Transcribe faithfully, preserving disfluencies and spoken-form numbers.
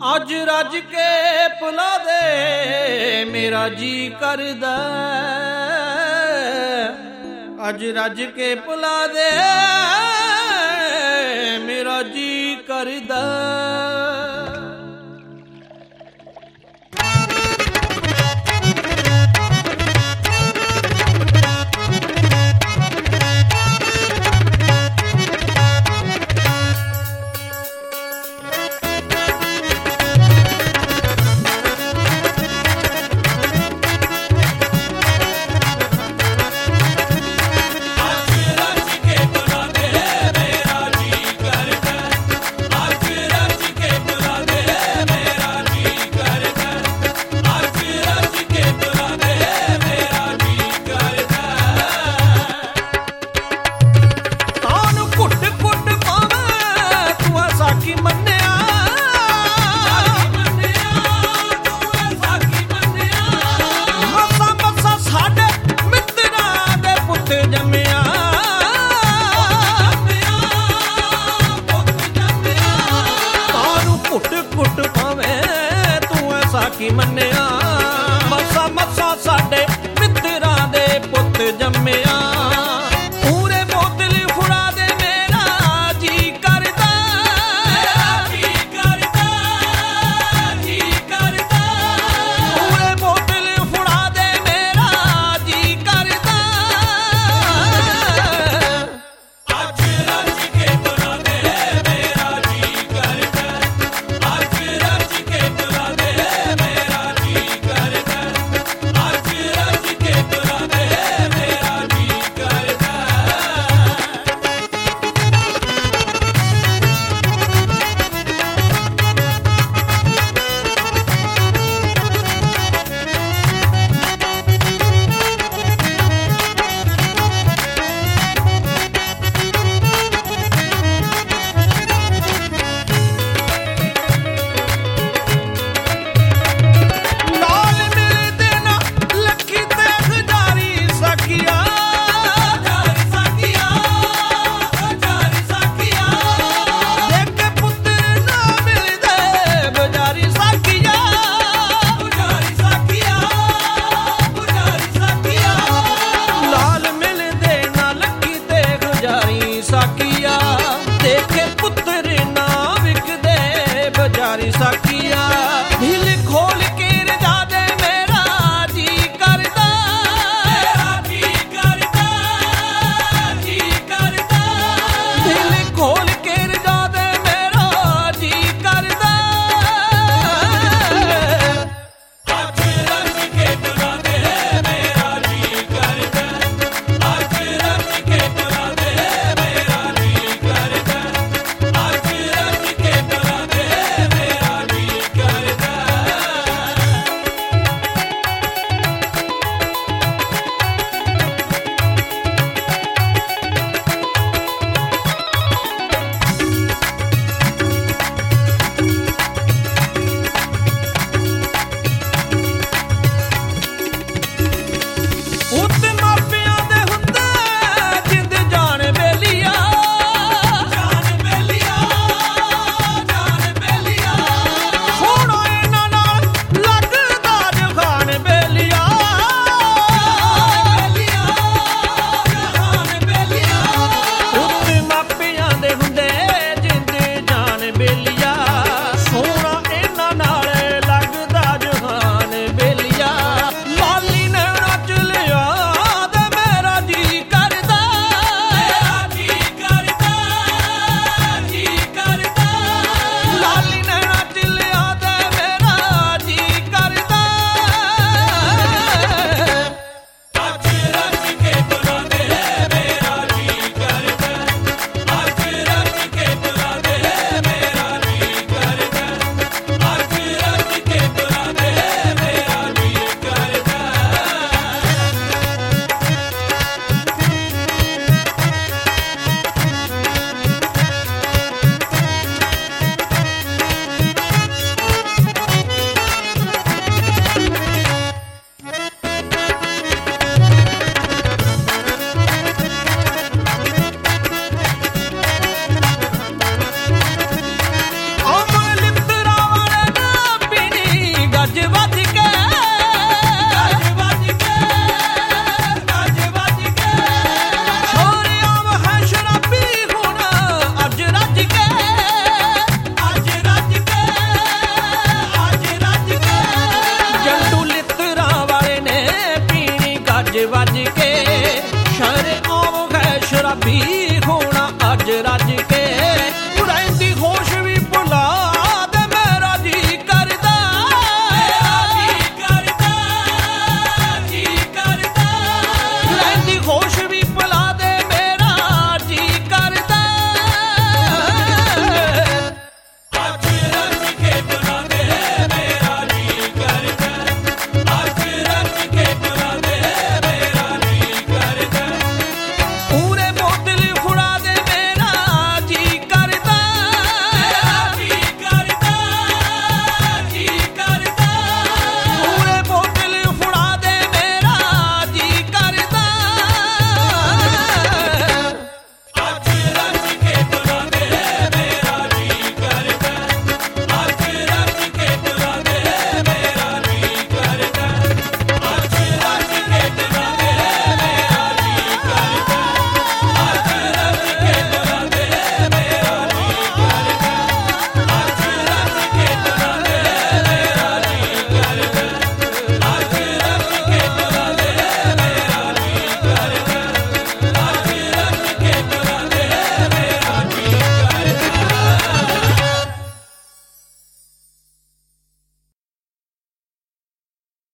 ਅੱਜ ਰੱਜ ਕੇ ਭੁਲਾ ਦੇ ਮੇਰਾ ਜੀ ਕਰਦਾ, ਅੱਜ ਰੱਜ ਕੇ ਭੁਲਾ ਦੇ ਮੇਰਾ ਜੀ ਕਰਦਾ। ਸਾਕੀ ਮੰਨਿਆ ਮਸਾ ਮਸਾ ਸਾਡੇ ਮਿੱਤਰਾਂ ਦੇ ਪੁੱਤ ਜੰਮਿਆ। ਪੂਰੇ ਬੋਤਲ ਫੁੜਾ ਦੇ ਮੇਰਾ ਜੀ ਕਰਦਾ, ਜੀ ਕਰਦਾ, ਜੀ ਕਰਦਾ। ਪੂਰੇ ਬੋਤਲ ਫੁੜਾ ਦੇ ਮੇਰਾ ਜੀ ਕਰਦਾ। ਅੱਜ ਰੱਜ ਕੇ ਭੁਲਾ ਦੇ ਮੇਰਾ ਜੀ ਕਰਦਾ, ਅੱਜ ਰੱਜ ਕੇ ਭੁਲਾ ਦੇ ਸਾਕੀਆ ਦੇਖੇ ਪੁੱਤਰ ਨਾ ਵਿਕਦੇ ਬਜ਼ਾਰੀ ਸਾਕੀਆ। ਦਿਲ ਖੋਲ ਕੇ ਰਜਾ ਦੇ ਮੇਰਾ ਜੀ ਕਰਦਾ, ਮੇਰਾ ਜੀ ਕਰਦਾ, ਜੀ ਕਰਦਾ। ਦਿਲ ਖੋਲ ਕੇ ਰਜਾ ਦੇ ਮੇਰਾ ਜੀ ਕਰਦਾ। ਅੱਜ ਰੱਜ ਕੇ ਭੁਲਾ ਦੇ ਮੇਰਾ ਜੀ ਕਰਦਾ, ਅੱਜ ਰੱਜ ਕੇ ਭੁਲਾ ਦੇ ਅੱਜ ਰੱਜ ਕੇ ਭੁਲਾ ਦੇ ਮੇਰਾ ਜੀ ਕਰਦਾ। ਰਾਜੀ ਹੋਣਾ ਅੱਜ ਰੱਜ ਕੇ